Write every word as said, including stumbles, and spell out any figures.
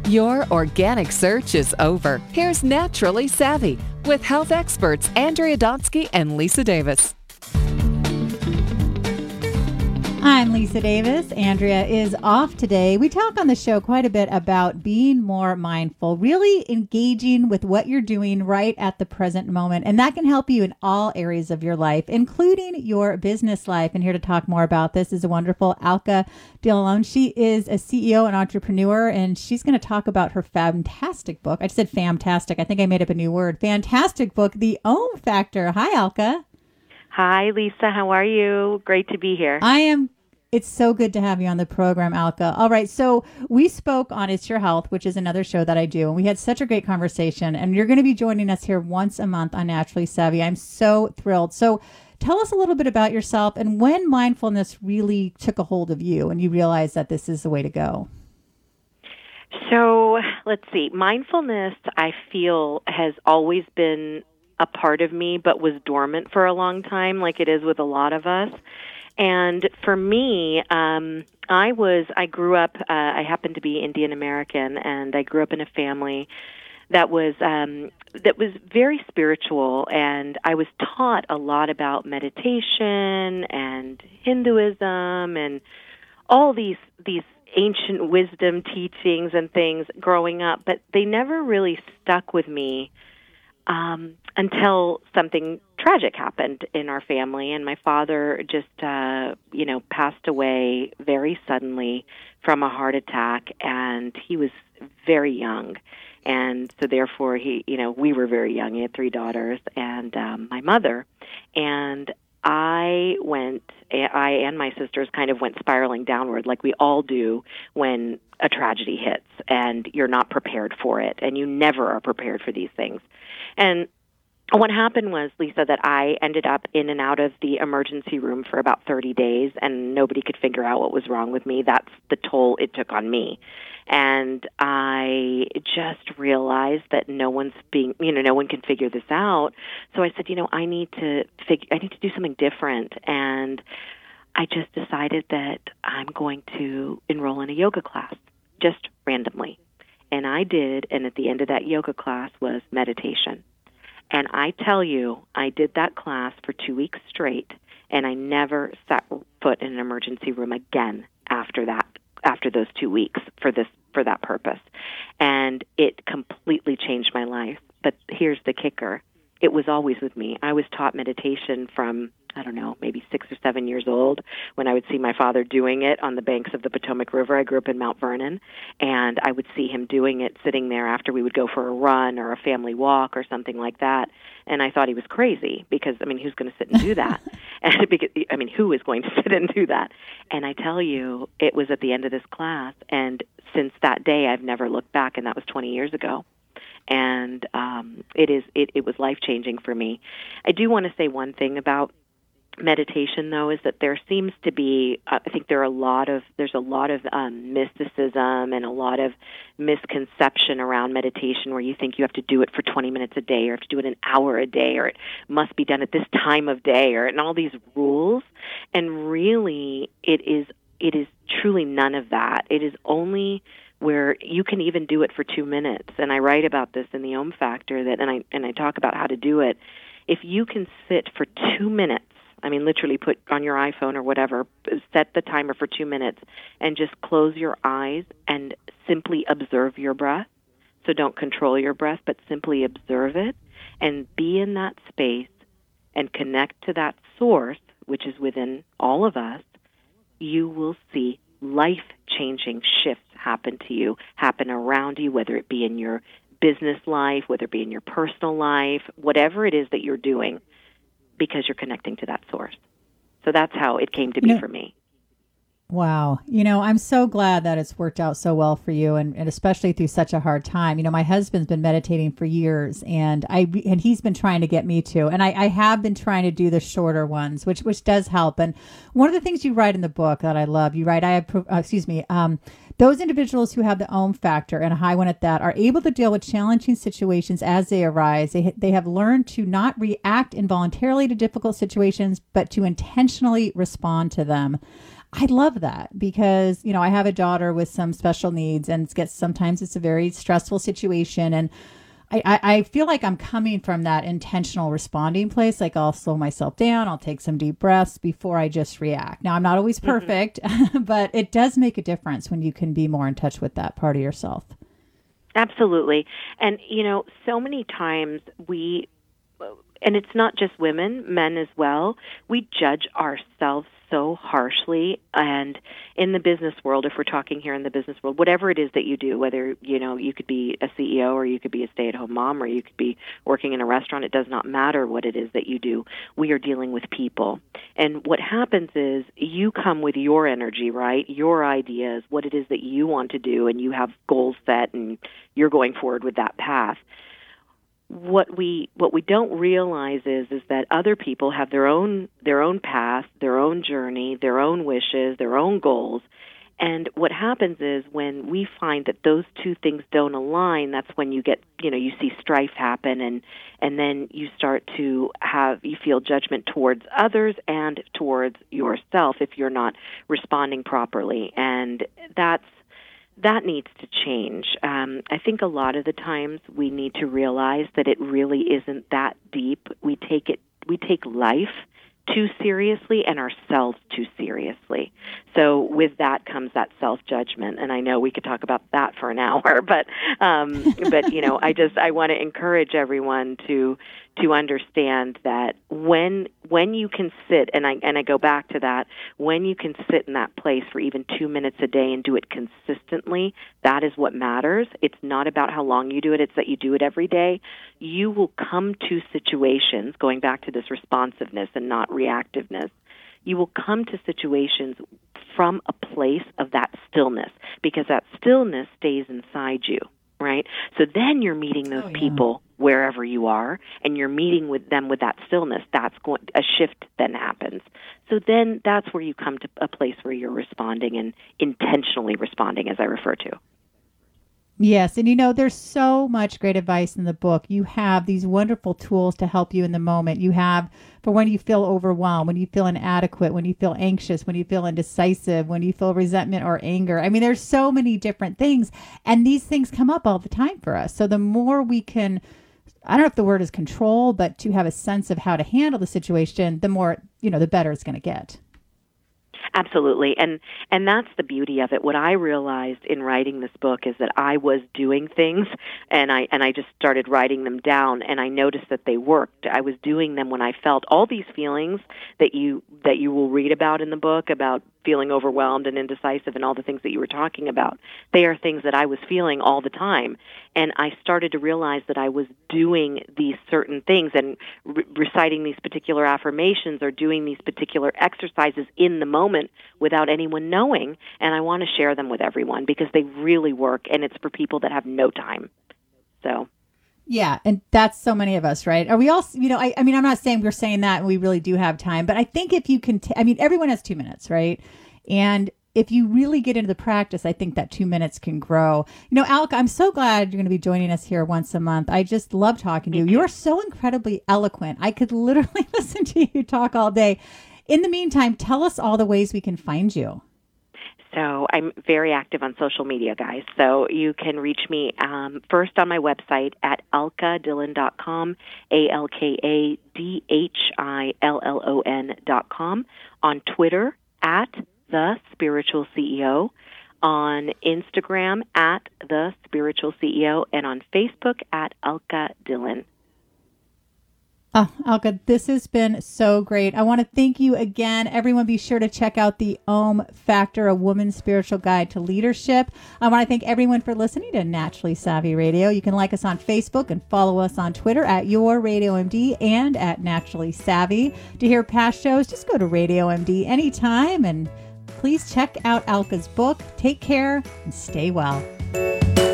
Your organic search is over. Here's Naturally Savvy with health experts Andrea Donsky and Lisa Davis. I'm Lisa Davis. Andrea is off today. We talk on the show quite a bit about being more mindful, really engaging with what you're doing right at the present moment. And that can help you in all areas of your life, including your business life. And here to talk more about this is a wonderful Alka DeLeon. She is a C E O and entrepreneur, and she's going to talk about her fantastic book. I just said fantastic. I think I made up a new word. Fantastic book, The Om Factor. Hi, Alka. Hi, Lisa. How are you? Great to be here. I am. It's so good to have you on the program, Alka. All right. So we spoke on It's Your Health, which is another show that I do. And we had such a great conversation. And you're going to be joining us here once a month on Naturally Savvy. I'm so thrilled. So tell us a little bit about yourself and when mindfulness really took a hold of you and you realized that this is the way to go. So let's see. Mindfulness, I feel, has always been a part of me, but was dormant for a long time, like it is with a lot of us. And for me, um, I was, I grew up, uh, I happen to be Indian American, and I grew up in a family that was, um, that was very spiritual, and I was taught a lot about meditation and Hinduism and all these, these ancient wisdom teachings and things growing up, but they never really stuck with me Um, until something tragic happened in our family, and my father just, uh, you know, passed away very suddenly from a heart attack, and he was very young, and so therefore he, you know, we were very young. He had three daughters and um, my mother, and I went, I and my sisters kind of went spiraling downward like we all do when a tragedy hits and you're not prepared for it, and you never are prepared for these things. And what happened was, Lisa, that I ended up in and out of the emergency room for about thirty days, and nobody could figure out what was wrong with me. That's the toll it took on me. And I just realized that no one's being, you know, no one can figure this out. So I said, you know, I need to figure, I need to do something different. And I just decided that I'm going to enroll in a yoga class, just randomly. And I did, and at the end of that yoga class was meditation. And I tell you, I did that class for two weeks straight, and I never set foot in an emergency room again after that, after those two weeks for this, for that purpose. And it completely changed my life. But here's the kicker. It was always with me. I was taught meditation from, I don't know, maybe six or seven years old when I would see my father doing it on the banks of the Potomac River. I grew up in Mount Vernon, and I would see him doing it sitting there after we would go for a run or a family walk or something like that. And I thought he was crazy because, I mean, who's going to sit and do that? and because, I mean, who is going to sit and do that? And I tell you, it was at the end of this class, and since that day, I've never looked back, and that was twenty years ago. And um, it is it, it was life-changing for me. I do want to say one thing about meditation, though, is that there seems to be, uh, I think there are a lot of, there's a lot of um, mysticism and a lot of misconception around meditation where you think you have to do it for twenty minutes a day or have to do it an hour a day or it must be done at this time of day or and all these rules. And really, it is it is truly none of that. It is only where you can even do it for two minutes. And I write about this in the Om Factor, that, and I and I talk about how to do it. If you can sit for two minutes, I mean, literally put on your iPhone or whatever, set the timer for two minutes, and just close your eyes and simply observe your breath. So don't control your breath, but simply observe it and be in that space and connect to that source, which is within all of us. You will see life-changing shifts happen to you, happen around you, whether it be in your business life, whether it be in your personal life, whatever it is that you're doing, because you're connecting to that source. So that's how it came to be No. for me. Wow. You know, I'm so glad that it's worked out so well for you, and, and especially through such a hard time. You know, my husband's been meditating for years, and I and he's been trying to get me to. And I, I have been trying to do the shorter ones, which which does help. And one of the things you write in the book that I love, you write, I have, uh, excuse me, um, those individuals who have the Om Factor, and a high one at that, are able to deal with challenging situations as they arise. They they have learned to not react involuntarily to difficult situations, but to intentionally respond to them. I love that because, you know, I have a daughter with some special needs and it gets, sometimes it's a very stressful situation. And I, I, I feel like I'm coming from that intentional responding place. Like I'll slow myself down. I'll take some deep breaths before I just react. Now, I'm not always perfect, mm-hmm. but it does make a difference when you can be more in touch with that part of yourself. Absolutely. And, you know, so many times we, and it's not just women, men as well, we judge ourselves so harshly. And in the business world, if we're talking here in the business world, whatever it is that you do, whether, you know, you could be a C E O or you could be a stay-at-home mom or you could be working in a restaurant, it does not matter what it is that you do. We are dealing with people. And what happens is you come with your energy, right? Your ideas, what it is that you want to do, and you have goals set and you're going forward with that path. What we what we don't realize is is that other people have their own their own path, their own journey, their own wishes, their own goals. And what happens is when we find that those two things don't align, that's when you get, you know, you see strife happen, and and then you start to have, you feel judgment towards others and towards yourself if you're not responding properly. And that's That needs to change. Um, I think a lot of the times we need to realize that it really isn't that deep. We take it, we take life too seriously and ourselves too seriously. So with that comes that self-judgment. And I know we could talk about that for an hour, but um, but you know, I just I want to encourage everyone to to understand that when when you can sit, and I and I go back to that, when you can sit in that place for even two minutes a day and do it consistently, that is what matters. It's not about how long you do it, it's that you do it every day. You will come to situations, going back to this responsiveness and not reactiveness, you will come to situations from a place of that stillness, because that stillness stays inside you, right? So then you're meeting those oh, yeah. people wherever you are, and you're meeting with them with that stillness. That's going, a shift then happens. So then that's where you come to a place where you're responding and intentionally responding, as I refer to. Yes. And, you know, there's so much great advice in the book. You have these wonderful tools to help you in the moment. You have for when you feel overwhelmed, when you feel inadequate, when you feel anxious, when you feel indecisive, when you feel resentment or anger. I mean, there's so many different things. And these things come up all the time for us. So the more we can, I don't know if the word is control, but to have a sense of how to handle the situation, the more, you know, the better it's going to get. Absolutely. And and that's the beauty of it. What I realized in writing this book is that I was doing things, and I and I just started writing them down, and I noticed that they worked. I was doing them when I felt all these feelings that you that you will read about in the book, about feeling overwhelmed and indecisive and all the things that you were talking about. They are things that I was feeling all the time. And I started to realize that I was doing these certain things and re- reciting these particular affirmations or doing these particular exercises in the moment without anyone knowing. And I want to share them with everyone because they really work, and it's for people that have no time. So... Yeah. And that's so many of us, right? Are we all, you know, I, I mean, I'm not saying we're saying that and we really do have time, but I think if you can, t- I mean, everyone has two minutes, right? And if you really get into the practice, I think that two minutes can grow. You know, Alka, I'm so glad you're going to be joining us here once a month. I just love talking to you. You are so incredibly eloquent. I could literally listen to you talk all day. In the meantime, tell us all the ways we can find you. So I'm very active on social media, guys. So you can reach me um, first on my website at alka dillon dot com, A L K A D H I L L O N dot com, on Twitter at The Spiritual C E O, on Instagram at The Spiritual C E O, and on Facebook at Alka Dillon. Oh, Alka, this has been so great. I want to thank you again. Everyone, be sure to check out the Om Factor, a woman's spiritual guide to leadership. I want to thank everyone for listening to Naturally Savvy Radio. You can like us on Facebook and follow us on Twitter at Your Radio M D and at Naturally Savvy. To hear past shows, just go to Radio M D anytime. And please check out Alka's book. Take care and stay well.